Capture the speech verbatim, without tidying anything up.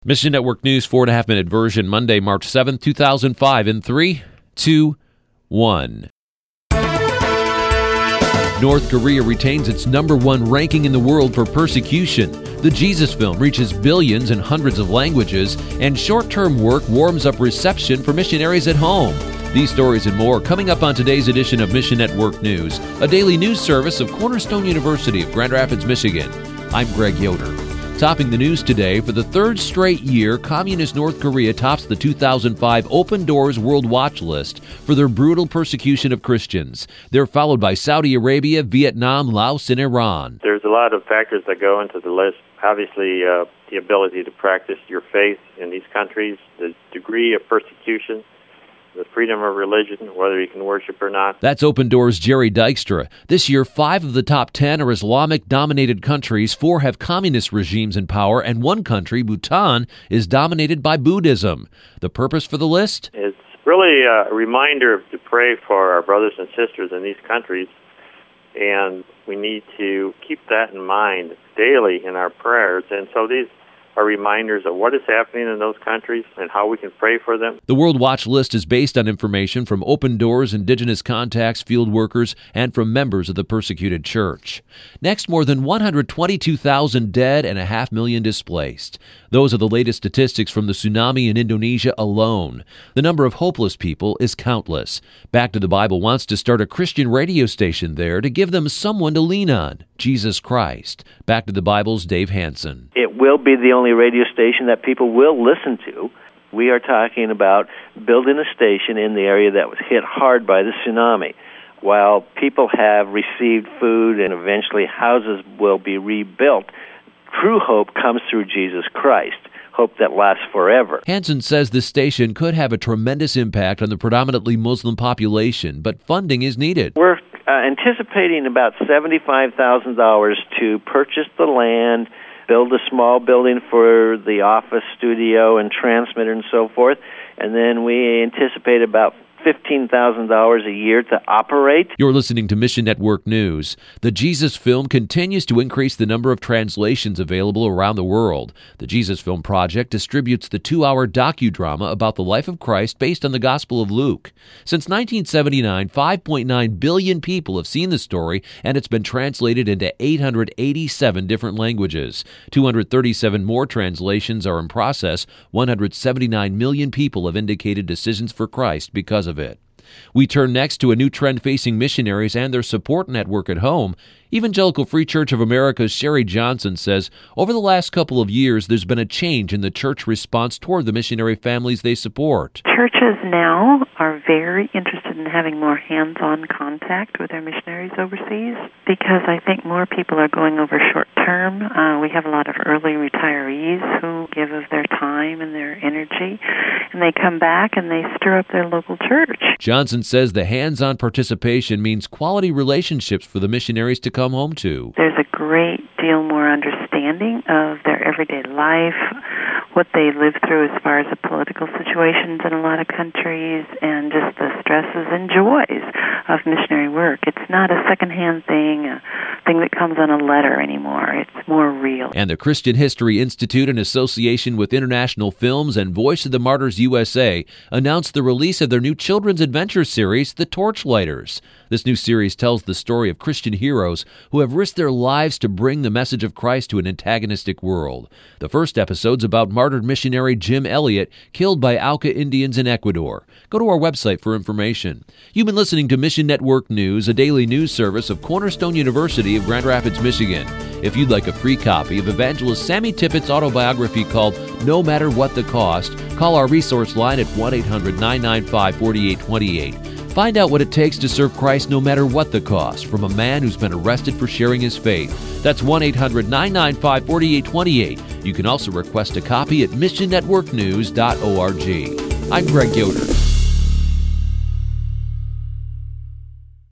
Mission Network News, four and a half minute version, Monday, March seventh, two thousand five, in three, two, one. North Korea retains its number one ranking in the world for persecution. The Jesus film reaches billions in hundreds of languages, and short-term work warms up reception for missionaries at home. These stories and more coming up on today's edition of Mission Network News, a daily news service of Cornerstone University of Grand Rapids, Michigan. I'm Greg Yoder. Topping the news today, for the third straight year, Communist North Korea tops the two thousand five Open Doors World Watch List for their brutal persecution of Christians. They're followed by Saudi Arabia, Vietnam, Laos, and Iran. There's a lot of factors that go into the list. Obviously, uh, the ability to practice your faith in these countries, the degree of persecution, the freedom of religion, whether you can worship or not. That's Open Doors' Jerry Dykstra. This year, five of the top ten are Islamic-dominated countries, four have communist regimes in power, and one country, Bhutan, is dominated by Buddhism. The purpose for the list? It's really a reminder to pray for our brothers and sisters in these countries, and we need to keep that in mind daily in our prayers. And so these are reminders of what is happening in those countries and how we can pray for them. The World Watch List is based on information from Open Doors, Indigenous Contacts, field workers, and from members of the persecuted church. Next, more than one hundred twenty-two thousand dead and a half million displaced. Those are the latest statistics from the tsunami in Indonesia alone. The number of hopeless people is countless. Back to the Bible wants to start a Christian radio station there to give them someone to lean on, Jesus Christ. Back to the Bible's Dave Hansen. It will be the only radio station that people will listen to. We are talking about building a station in the area that was hit hard by the tsunami. While people have received food and eventually houses will be rebuilt, true hope comes through Jesus Christ, hope that lasts forever. Hansen says this station could have a tremendous impact on the predominantly Muslim population, but funding is needed. We're uh, anticipating about seventy-five thousand dollars to purchase the land, build a small building for the office studio and transmitter and so forth, and then we anticipate about fifteen thousand dollars a year to operate. You're listening to Mission Network News. The Jesus Film continues to increase the number of translations available around the world. The Jesus Film Project distributes the two-hour docudrama about the life of Christ based on the Gospel of Luke. Since nineteen seventy-nine, five point nine billion people have seen the story, and it's been translated into eight hundred eighty-seven different languages. two hundred thirty-seven more translations are in process. one hundred seventy-nine million people have indicated decisions for Christ because of of it. We turn next to a new trend facing missionaries and their support network at home. Evangelical Free Church of America's Sherry Johnson says over the last couple of years there's been a change in the church response toward the missionary families they support. Churches now are very interested in having more hands-on contact with their missionaries overseas because I think more people are going over short-term. Uh, we have a lot of early retirees who give of their time and their energy, and they come back and they stir up their local church. Johnson says the hands-on participation means quality relationships for the missionaries to come home to. There's a great deal more understanding of their everyday life, what they live through as far as the political situations in a lot of countries, and just the stresses and joys of missionary work. It's not a secondhand thing, a thing that comes on a letter anymore. It's more real. And the Christian History Institute, in association with International Films and Voice of the Martyrs U S A, announced the release of their new children's adventure series, The Torchlighters. This new series tells the story of Christian heroes who have risked their lives to bring the message of Christ to an antagonistic world. The first episode's about martyred missionary Jim Elliot, killed by Auca Indians in Ecuador. Go to our website for information. You've been listening to Mission Network News, a daily news service of Cornerstone University of Grand Rapids, Michigan. If you'd like a free copy of evangelist Sammy Tippett's autobiography called No Matter What the Cost, call our resource line at one eight hundred nine nine five four eight two eight. Find out what it takes to serve Christ no matter what the cost from a man who's been arrested for sharing his faith. That's one eight hundred nine nine five four eight two eight. You can also request a copy at mission network news dot org. I'm Greg Yoder.